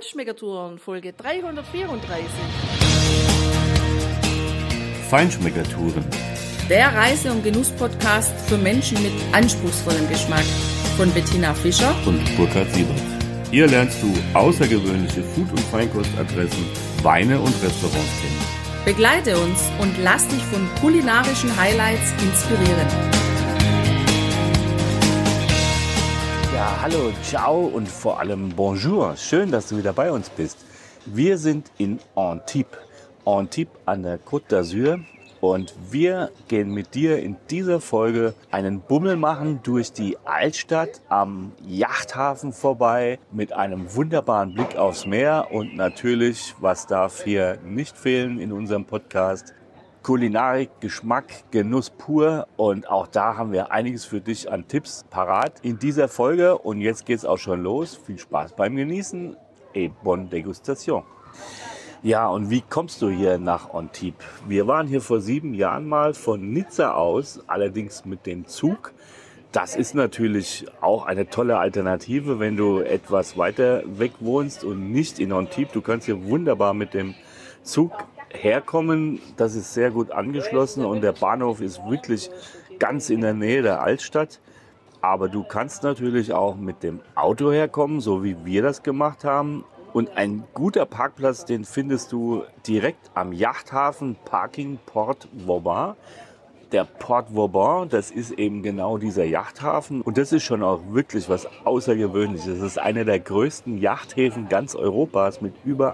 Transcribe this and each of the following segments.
Feinschmeckertouren, Folge 334. Feinschmeckertouren. Der Reise- und Genuss-Podcast für Menschen mit anspruchsvollem Geschmack von Bettina Fischer und Burkhard Siebert. Hier lernst du außergewöhnliche Food- und Feinkostadressen, Weine und Restaurants kennen. Begleite uns und lass dich von kulinarischen Highlights inspirieren. Ja, hallo, ciao und vor allem bonjour. Schön, dass du wieder bei uns bist. Wir sind in Antibes. Antibes an der Côte d'Azur. Und wir gehen mit dir in dieser Folge einen Bummel machen durch die Altstadt am Yachthafen vorbei mit einem wunderbaren Blick aufs Meer und natürlich, was darf hier nicht fehlen in unserem Podcast, Kulinarik, Geschmack, Genuss pur und auch da haben wir einiges für dich an Tipps parat in dieser Folge und jetzt geht's auch schon los. Viel Spaß beim Genießen et bonne Degustation. Ja, und wie kommst du hier nach Antibes? Wir waren hier vor 7 Jahren mal von Nizza aus, allerdings mit dem Zug. Das ist natürlich auch eine tolle Alternative, wenn du etwas weiter weg wohnst und nicht in Antibes. Du kannst hier wunderbar mit dem Zug herkommen. Das ist sehr gut angeschlossen und der Bahnhof ist wirklich ganz in der Nähe der Altstadt. Aber du kannst natürlich auch mit dem Auto herkommen, so wie wir das gemacht haben. Und ein guter Parkplatz, den findest du direkt am Yachthafen Parking Port Vauban. Der Port Vauban, das ist eben genau dieser Yachthafen. Und das ist schon auch wirklich was Außergewöhnliches. Das ist einer der größten Yachthäfen ganz Europas mit über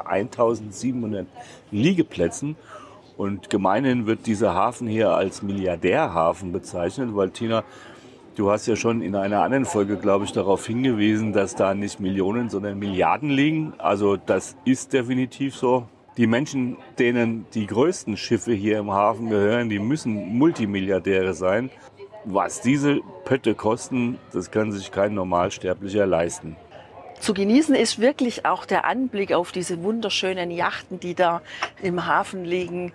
1700 Liegeplätzen. Und gemeinhin wird dieser Hafen hier als Milliardärhafen bezeichnet, weil Tina, du hast ja schon in einer anderen Folge, glaube ich, darauf hingewiesen, dass da nicht Millionen, sondern Milliarden liegen. Also das ist definitiv so. Die Menschen, denen die größten Schiffe hier im Hafen gehören, die müssen Multimilliardäre sein. Was diese Pötte kosten, das kann sich kein Normalsterblicher leisten. Zu genießen ist wirklich auch der Anblick auf diese wunderschönen Yachten, die da im Hafen liegen.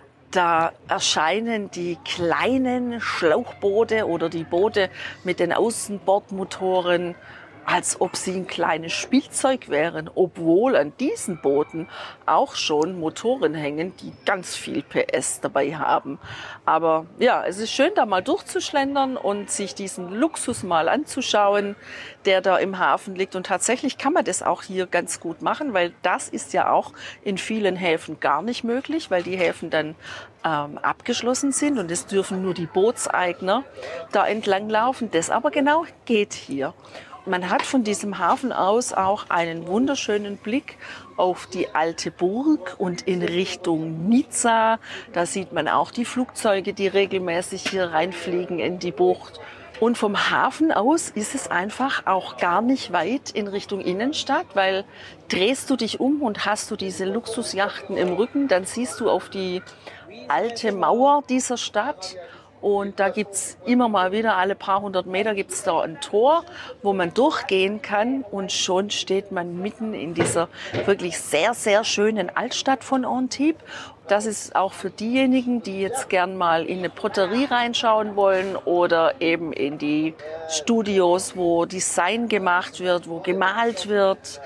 Da erscheinen die kleinen Schlauchboote oder die Boote mit den Außenbordmotoren, als ob sie ein kleines Spielzeug wären, obwohl an diesen Booten auch schon Motoren hängen, die ganz viel PS dabei haben. Aber ja, es ist schön, da mal durchzuschlendern und sich diesen Luxus mal anzuschauen, der da im Hafen liegt. Und tatsächlich kann man das auch hier ganz gut machen, weil das ist ja auch in vielen Häfen gar nicht möglich, weil die Häfen dann abgeschlossen sind und es dürfen nur die Bootseigner da entlang laufen. Das aber genau geht hier. Man hat von diesem Hafen aus auch einen wunderschönen Blick auf die alte Burg und in Richtung Nizza. Da sieht man auch die Flugzeuge, die regelmäßig hier reinfliegen in die Bucht. Und vom Hafen aus ist es einfach auch gar nicht weit in Richtung Innenstadt, weil drehst du dich um und hast du diese Luxusjachten im Rücken, dann siehst du auf die alte Mauer dieser Stadt. Und da gibt's immer mal wieder, alle paar hundert Meter gibt's da ein Tor, wo man durchgehen kann. Und schon steht man mitten in dieser wirklich sehr, sehr schönen Altstadt von Antibes. Das ist auch für diejenigen, die jetzt gern mal in eine Poterie reinschauen wollen oder eben in die Studios, wo Design gemacht wird, wo gemalt wird.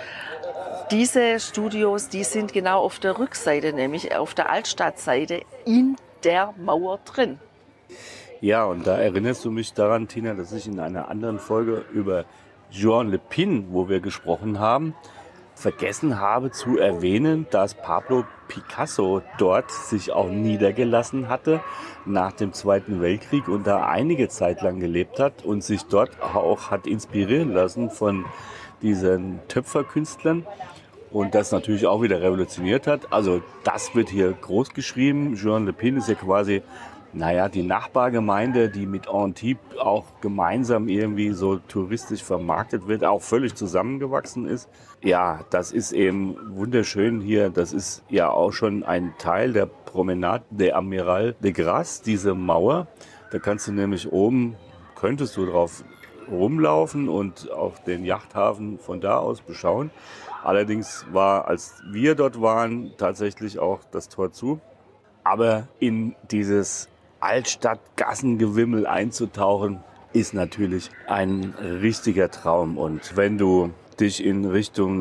Diese Studios, die sind genau auf der Rückseite, nämlich auf der Altstadtseite in der Mauer drin. Ja, und da erinnerst du mich daran, Tina, dass ich in einer anderen Folge über Juan Le Pin, wo wir gesprochen haben, vergessen habe zu erwähnen, dass Pablo Picasso dort sich auch niedergelassen hatte nach dem Zweiten Weltkrieg und da einige Zeit lang gelebt hat und sich dort auch hat inspirieren lassen von diesen Töpferkünstlern und das natürlich auch wieder revolutioniert hat. Also das wird hier groß geschrieben. Juan Le Pin ist ja quasi die Nachbargemeinde, die mit Antibes auch gemeinsam irgendwie so touristisch vermarktet wird, auch völlig zusammengewachsen ist. Ja, das ist eben wunderschön hier. Das ist ja auch schon ein Teil der Promenade de Amiral de Grace, diese Mauer. Da kannst du nämlich könntest du drauf rumlaufen und auch den Yachthafen von da aus beschauen. Allerdings war, als wir dort waren, tatsächlich auch das Tor zu. Aber in dieses Altstadt-Gassengewimmel einzutauchen, ist natürlich ein richtiger Traum. Und wenn du dich in Richtung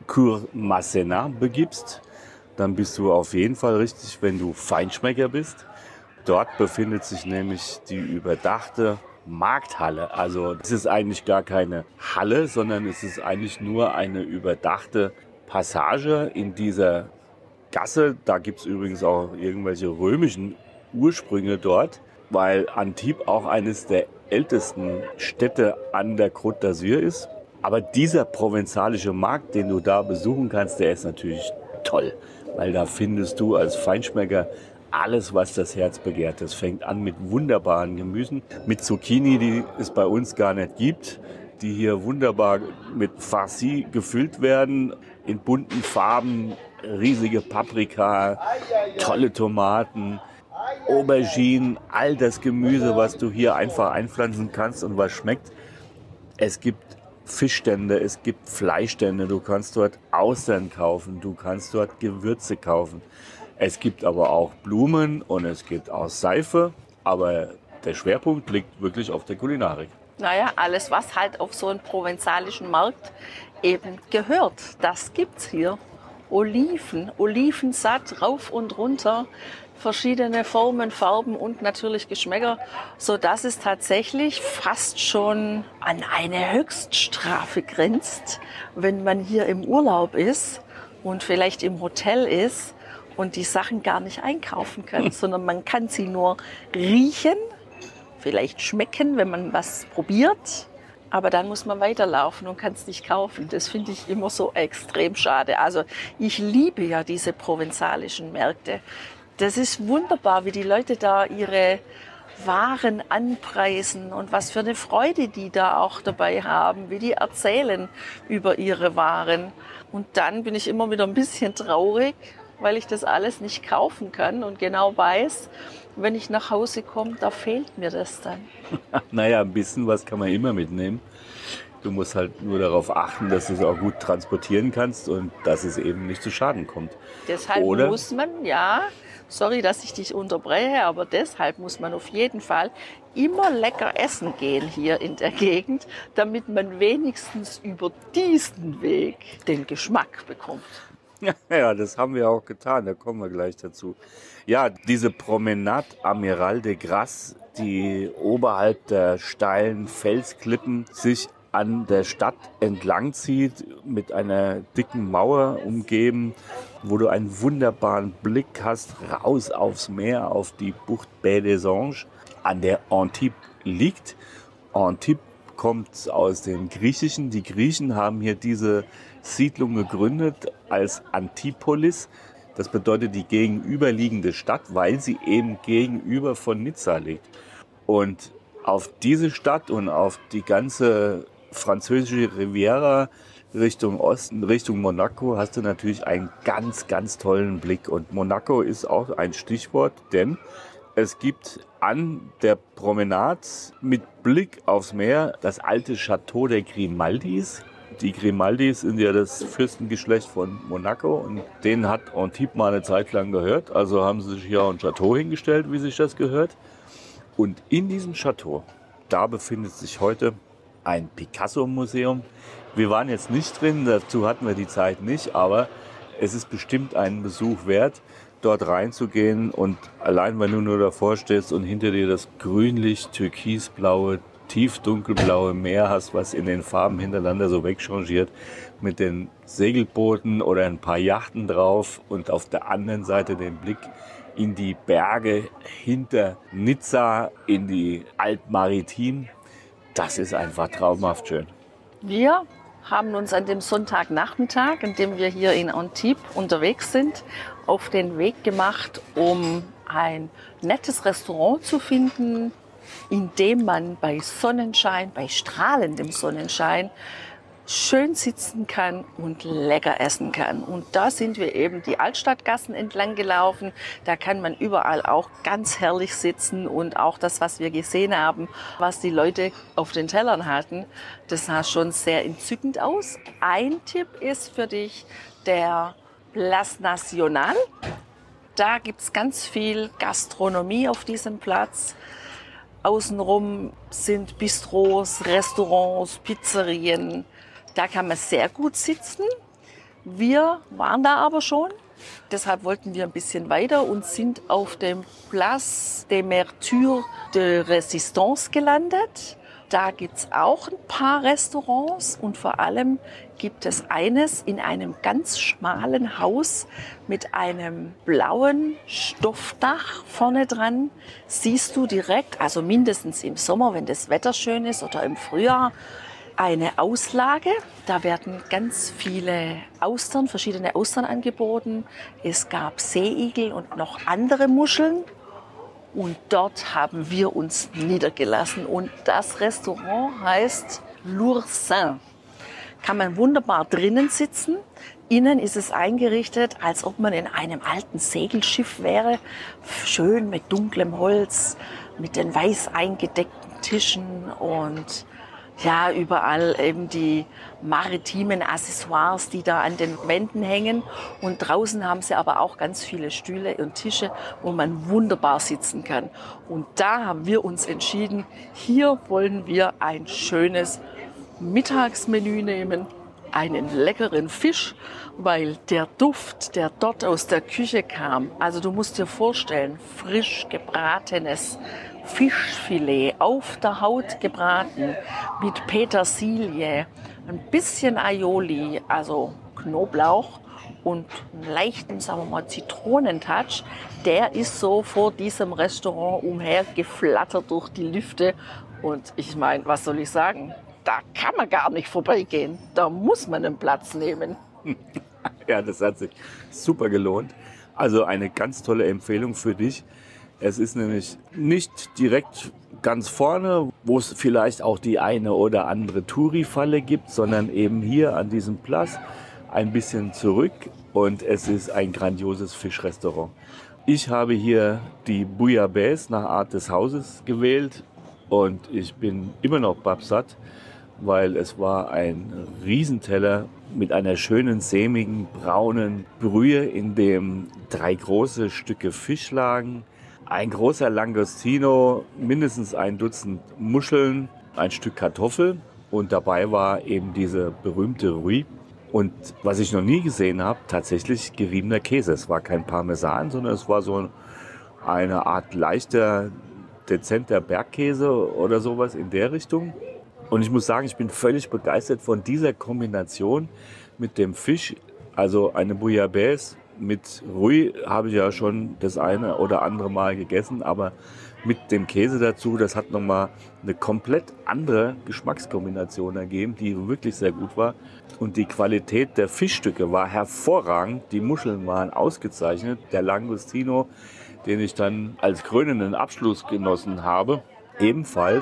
Cours-Masséna begibst, dann bist du auf jeden Fall richtig, wenn du Feinschmecker bist. Dort befindet sich nämlich die überdachte Markthalle. Also es ist eigentlich gar keine Halle, sondern es ist eigentlich nur eine überdachte Passage in dieser Gasse. Da gibt es übrigens auch irgendwelche römischen Ursprünge dort, weil Antibes auch eines der ältesten Städte an der Côte d'Azur ist. Aber dieser provenzalische Markt, den du da besuchen kannst, der ist natürlich toll, weil da findest du als Feinschmecker alles, was das Herz begehrt. Das fängt an mit wunderbaren Gemüsen, mit Zucchini, die es bei uns gar nicht gibt, die hier wunderbar mit Farci gefüllt werden, in bunten Farben, riesige Paprika, tolle Tomaten, Auberginen, all das Gemüse, was du hier einfach einpflanzen kannst und was schmeckt. Es gibt Fischstände, es gibt Fleischstände, du kannst dort Austern kaufen, du kannst dort Gewürze kaufen. Es gibt aber auch Blumen und es gibt auch Seife, aber der Schwerpunkt liegt wirklich auf der Kulinarik. Naja, alles, was halt auf so einen provenzalischen Markt eben gehört, das gibt's hier. Oliven, Olivensatt, rauf und runter, verschiedene Formen, Farben und natürlich Geschmäcker, sodass es tatsächlich fast schon an eine Höchststrafe grenzt, wenn man hier im Urlaub ist und vielleicht im Hotel ist und die Sachen gar nicht einkaufen kann, sondern man kann sie nur riechen, vielleicht schmecken, wenn man was probiert. Aber dann muss man weiterlaufen und kann es nicht kaufen. Das finde ich immer so extrem schade. Also ich liebe ja diese provenzalischen Märkte. Das ist wunderbar, wie die Leute da ihre Waren anpreisen und was für eine Freude die da auch dabei haben, wie die erzählen über ihre Waren. Und dann bin ich immer wieder ein bisschen traurig, weil ich das alles nicht kaufen kann und genau weiß, wenn ich nach Hause komme, da fehlt mir das dann. Naja, ein bisschen was kann man immer mitnehmen. Du musst halt nur darauf achten, dass du es auch gut transportieren kannst und dass es eben nicht zu Schaden kommt. Deshalb muss man, ja, sorry, dass ich dich unterbreche, aber deshalb muss man auf jeden Fall immer lecker essen gehen hier in der Gegend, damit man wenigstens über diesen Weg den Geschmack bekommt. Ja, das haben wir auch getan, da kommen wir gleich dazu. Ja, diese Promenade Amiral de Grasse, die oberhalb der steilen Felsklippen sich an der Stadt entlang zieht, mit einer dicken Mauer umgeben, wo du einen wunderbaren Blick hast, raus aufs Meer, auf die Bucht Baie des Anges, an der Antibes liegt. Antibes kommt aus dem Griechischen. Die Griechen haben hier diese Siedlung gegründet als Antipolis. Das bedeutet die gegenüberliegende Stadt, weil sie eben gegenüber von Nizza liegt. Und auf diese Stadt und auf die ganze französische Riviera Richtung Osten, Richtung Monaco, hast du natürlich einen ganz, ganz tollen Blick. Und Monaco ist auch ein Stichwort, denn es gibt an der Promenade mit Blick aufs Meer das alte Château der Grimaldis. Die Grimaldis sind ja das Fürstengeschlecht von Monaco und denen hat Antibes mal eine Zeit lang gehört. Also haben sie sich hier auch ein Château hingestellt, wie sich das gehört. Und in diesem Château, da befindet sich heute ein Picasso-Museum. Wir waren jetzt nicht drin, dazu hatten wir die Zeit nicht, aber es ist bestimmt einen Besuch wert, dort reinzugehen. Und allein, wenn du nur davor stehst und hinter dir das grünlich türkisblaue, tiefdunkelblaue Meer hast, was in den Farben hintereinander so wegchangiert, mit den Segelbooten oder ein paar Yachten drauf und auf der anderen Seite den Blick in die Berge hinter Nizza, in die Alpes-Maritimes. Das ist einfach traumhaft schön. Wir haben uns an dem Sonntagnachmittag, an dem wir hier in Antibes unterwegs sind, auf den Weg gemacht, um ein nettes Restaurant zu finden, in dem man bei Sonnenschein, bei strahlendem Sonnenschein, schön sitzen kann und lecker essen kann. Und da sind wir eben die Altstadtgassen entlang gelaufen. Da kann man überall auch ganz herrlich sitzen und auch das, was wir gesehen haben, was die Leute auf den Tellern hatten, das sah schon sehr entzückend aus. Ein Tipp ist für dich der Place Nationale. Da gibt es ganz viel Gastronomie auf diesem Platz. Außenrum sind Bistros, Restaurants, Pizzerien. Da kann man sehr gut sitzen. Wir waren da aber schon. Deshalb wollten wir ein bisschen weiter und sind auf dem Place des Martyrs de Résistance gelandet. Da gibt es auch ein paar Restaurants und vor allem gibt es eines in einem ganz schmalen Haus mit einem blauen Stoffdach vorne dran. Siehst du direkt, also mindestens im Sommer, wenn das Wetter schön ist oder im Frühjahr, eine Auslage. Da werden ganz viele Austern, verschiedene Austern angeboten. Es gab Seeigel und noch andere Muscheln. Und dort haben wir uns niedergelassen. Und das Restaurant heißt L'Oursin. Kann man wunderbar drinnen sitzen. Innen ist es eingerichtet, als ob man in einem alten Segelschiff wäre. Schön mit dunklem Holz, mit den weiß eingedeckten Tischen und ja, überall eben die maritimen Accessoires, die da an den Wänden hängen. Und draußen haben sie aber auch ganz viele Stühle und Tische, wo man wunderbar sitzen kann. Und da haben wir uns entschieden, hier wollen wir ein schönes Mittagsmenü nehmen, einen leckeren Fisch, weil der Duft, der dort aus der Küche kam, also du musst dir vorstellen, frisch gebratenes Fischfilet auf der Haut gebraten mit Petersilie, ein bisschen Aioli, also Knoblauch und einen leichten, sagen wir mal, Zitronentouch. Der ist so vor diesem Restaurant umhergeflattert durch die Lüfte. Und ich meine, was soll ich sagen? Da kann man gar nicht vorbeigehen. Da muss man einen Platz nehmen. Ja, das hat sich super gelohnt. Also eine ganz tolle Empfehlung für dich. Es ist nämlich nicht direkt ganz vorne, wo es vielleicht auch die eine oder andere Touri-Falle gibt, sondern eben hier an diesem Platz ein bisschen zurück. Und es ist ein grandioses Fischrestaurant. Ich habe hier die Bouillabaisse nach Art des Hauses gewählt und ich bin immer noch babsatt, weil es war ein Riesenteller mit einer schönen, sämigen, braunen Brühe, in dem 3 große Stücke Fisch lagen, ein großer Langostino, mindestens ein Dutzend Muscheln, ein Stück Kartoffel und dabei war eben diese berühmte Rouille. Und was ich noch nie gesehen habe, tatsächlich geriebener Käse. Es war kein Parmesan, sondern es war so eine Art leichter, dezenter Bergkäse oder sowas in der Richtung. Und ich muss sagen, ich bin völlig begeistert von dieser Kombination mit dem Fisch. Also eine Bouillabaisse mit Rouille habe ich ja schon das eine oder andere Mal gegessen, aber mit dem Käse dazu, das hat nochmal eine komplett andere Geschmackskombination ergeben, die wirklich sehr gut war. Und die Qualität der Fischstücke war hervorragend. Die Muscheln waren ausgezeichnet. Der Langostino, den ich dann als krönenden Abschluss genossen habe, ebenfalls.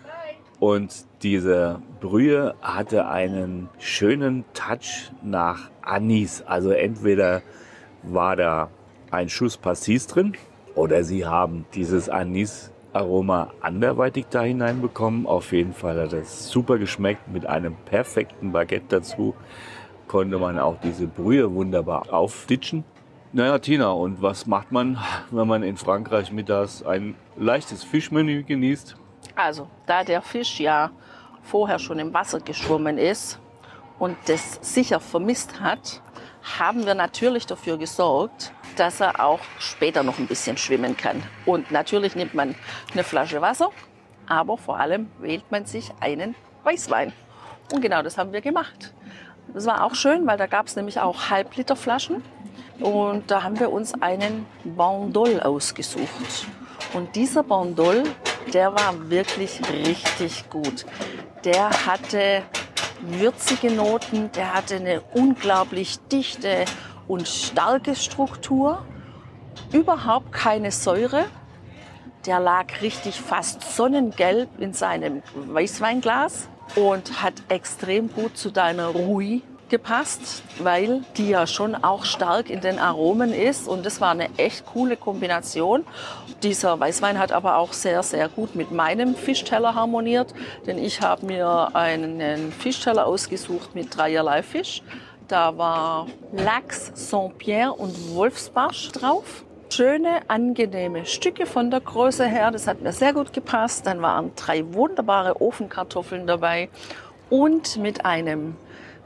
Und diese Brühe hatte einen schönen Touch nach Anis. Also entweder war da ein Schuss Pastis drin oder sie haben dieses Anis-Aroma anderweitig da hineinbekommen. Auf jeden Fall hat es super geschmeckt. Mit einem perfekten Baguette dazu konnte man auch diese Brühe wunderbar aufditschen. Naja, Tina, und was macht man, wenn man in Frankreich mittags ein leichtes Fischmenü genießt? Also, da der Fisch ja vorher schon im Wasser geschwommen ist und das sicher vermisst hat, haben wir natürlich dafür gesorgt, dass er auch später noch ein bisschen schwimmen kann. Und natürlich nimmt man eine Flasche Wasser, aber vor allem wählt man sich einen Weißwein. Und genau das haben wir gemacht. Das war auch schön, weil da gab es nämlich auch Halbliterflaschen. Und da haben wir uns einen Bandol ausgesucht. Und dieser Bandol, der war wirklich richtig gut. Der hatte würzige Noten, der hatte eine unglaublich dichte und starke Struktur, überhaupt keine Säure. Der lag richtig fast sonnengelb in seinem Weißweinglas und hat extrem gut zu deiner Rouille gepasst, weil die ja schon auch stark in den Aromen ist und das war eine echt coole Kombination. Dieser Weißwein hat aber auch sehr, sehr gut mit meinem Fischteller harmoniert, denn ich habe mir einen Fischteller ausgesucht mit dreierlei Fisch. Da war Lachs, Saint-Pierre und Wolfsbarsch drauf. Schöne, angenehme Stücke von der Größe her, das hat mir sehr gut gepasst. Dann waren 3 wunderbare Ofenkartoffeln dabei und mit einem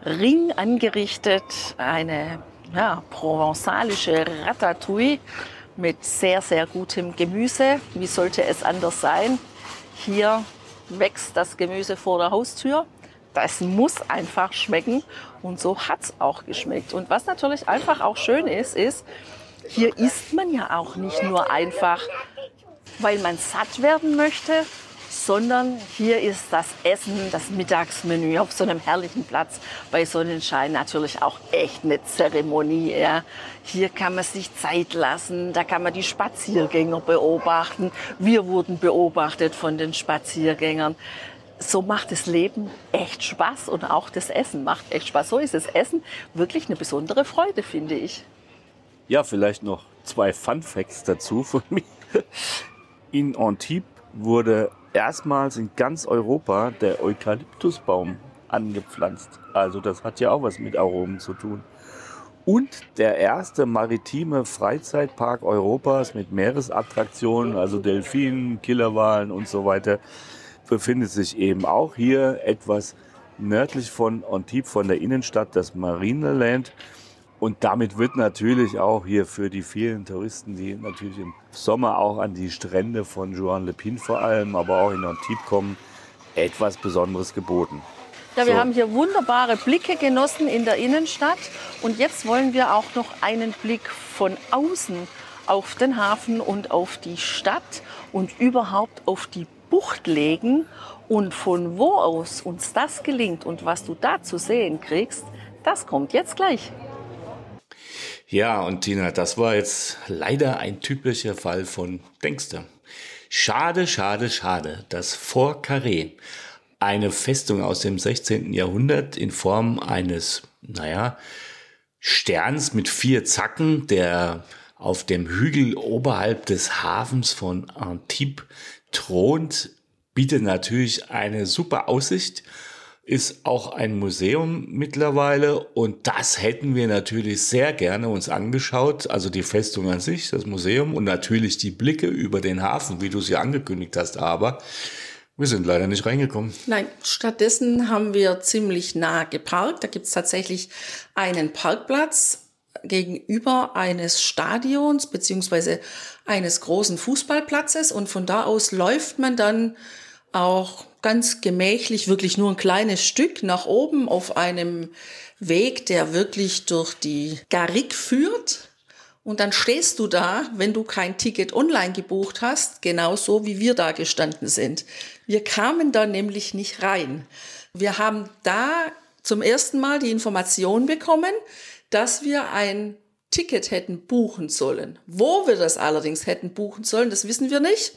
Ring angerichtet, eine provenzalische Ratatouille mit sehr, sehr gutem Gemüse. Wie sollte es anders sein? Hier wächst das Gemüse vor der Haustür. Das muss einfach schmecken und so hat es auch geschmeckt. Und was natürlich einfach auch schön ist, hier isst man ja auch nicht nur einfach, weil man satt werden möchte, sondern hier ist das Essen, das Mittagsmenü auf so einem herrlichen Platz bei Sonnenschein natürlich auch echt eine Zeremonie. Ja. Hier kann man sich Zeit lassen, da kann man die Spaziergänger beobachten. Wir wurden beobachtet von den Spaziergängern. So macht das Leben echt Spaß und auch das Essen macht echt Spaß. So ist das Essen wirklich eine besondere Freude, finde ich. Ja, vielleicht noch 2 Fun Facts dazu von mir. In Antibes wurde erstmals in ganz Europa der Eukalyptusbaum angepflanzt. Also das hat ja auch was mit Aromen zu tun. Und der erste maritime Freizeitpark Europas mit Meeresattraktionen, also Delfinen, Killerwalen und so weiter, befindet sich eben auch hier etwas nördlich von Antibes, von der Innenstadt, das Marineland. Und damit wird natürlich auch hier für die vielen Touristen, die natürlich im Sommer auch an die Strände von Juan-les-Pins vor allem, aber auch in Antibes kommen, etwas Besonderes geboten. Ja, wir haben hier wunderbare Blicke genossen in der Innenstadt. Und jetzt wollen wir auch noch einen Blick von außen auf den Hafen und auf die Stadt und überhaupt auf die Bucht legen. Und von wo aus uns das gelingt und was du da zu sehen kriegst, das kommt jetzt gleich. Ja, und Tina, das war jetzt leider ein typischer Fall von Denkste. Schade, schade, schade, dass Fort Carré, eine Festung aus dem 16. Jahrhundert in Form eines, Sterns mit 4 Zacken, der auf dem Hügel oberhalb des Hafens von Antibes thront, bietet natürlich eine super Aussicht. Ist auch ein Museum mittlerweile und das hätten wir natürlich sehr gerne uns angeschaut. Also die Festung an sich, das Museum und natürlich die Blicke über den Hafen, wie du es ja angekündigt hast. Aber wir sind leider nicht reingekommen. Nein, stattdessen haben wir ziemlich nah geparkt. Da gibt es tatsächlich einen Parkplatz gegenüber eines Stadions beziehungsweise eines großen Fußballplatzes und von da aus läuft man dann auch ganz gemächlich, wirklich nur ein kleines Stück nach oben auf einem Weg, der wirklich durch die Garrigue führt. Und dann stehst du da, wenn du kein Ticket online gebucht hast, genauso wie wir da gestanden sind. Wir kamen da nämlich nicht rein. Wir haben da zum ersten Mal die Information bekommen, dass wir ein Ticket hätten buchen sollen. Wo wir das allerdings hätten buchen sollen, das wissen wir nicht.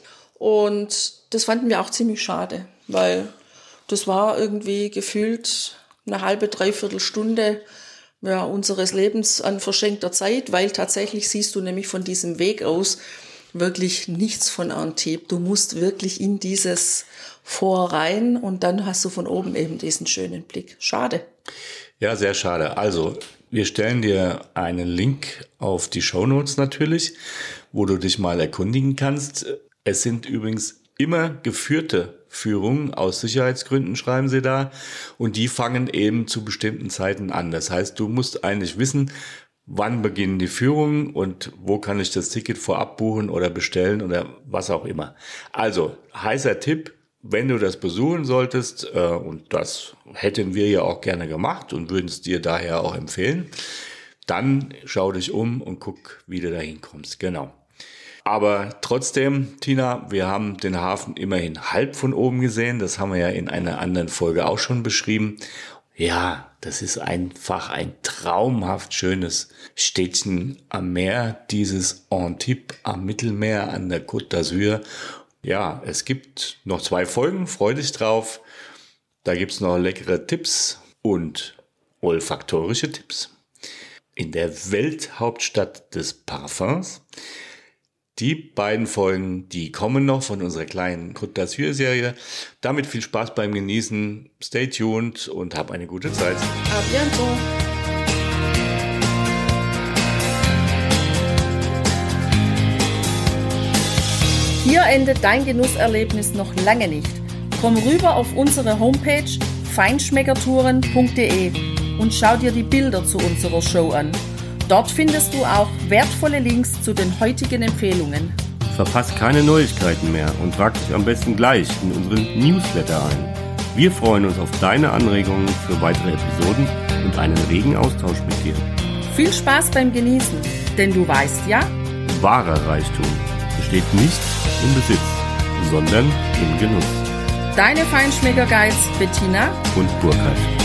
Und das fanden wir auch ziemlich schade, weil das war irgendwie gefühlt eine halbe, dreiviertel Stunde unseres Lebens an verschenkter Zeit, weil tatsächlich siehst du nämlich von diesem Weg aus wirklich nichts von Antibes. Du musst wirklich in dieses Fort rein und dann hast du von oben eben diesen schönen Blick. Schade. Ja, sehr schade. Also wir stellen dir einen Link auf die Shownotes natürlich, wo du dich mal erkundigen kannst. Es sind übrigens immer geführte Führungen aus Sicherheitsgründen, schreiben sie da. Und die fangen eben zu bestimmten Zeiten an. Das heißt, du musst eigentlich wissen, wann beginnen die Führungen und wo kann ich das Ticket vorab buchen oder bestellen oder was auch immer. Also, heißer Tipp, wenn du das besuchen solltest, und das hätten wir ja auch gerne gemacht und würden es dir daher auch empfehlen, dann schau dich um und guck, wie du da hinkommst. Genau. Aber trotzdem, Tina, wir haben den Hafen immerhin halb von oben gesehen. Das haben wir ja in einer anderen Folge auch schon beschrieben. Ja, das ist einfach ein traumhaft schönes Städtchen am Meer, dieses Antibes am Mittelmeer an der Côte d'Azur. Ja, es gibt noch 2 Folgen, freu dich drauf. Da gibt's noch leckere Tipps und olfaktorische Tipps. In der Welthauptstadt des Parfums. Die beiden Folgen, die kommen noch von unserer kleinen Côte d'Azur-Serie. Damit viel Spaß beim Genießen. Stay tuned und hab eine gute Zeit. A bientôt. Hier endet dein Genusserlebnis noch lange nicht. Komm rüber auf unsere Homepage feinschmeckertouren.de. und schau dir die Bilder zu unserer Show an. Dort findest du auch wertvolle Links zu den heutigen Empfehlungen. Verpasst keine Neuigkeiten mehr und trag dich am besten gleich in unseren Newsletter ein. Wir freuen uns auf deine Anregungen für weitere Episoden und einen regen Austausch mit dir. Viel Spaß beim Genießen, denn du weißt ja, wahrer Reichtum besteht nicht im Besitz, sondern im Genuss. Deine Feinschmecker-Guides Bettina und Burkhard.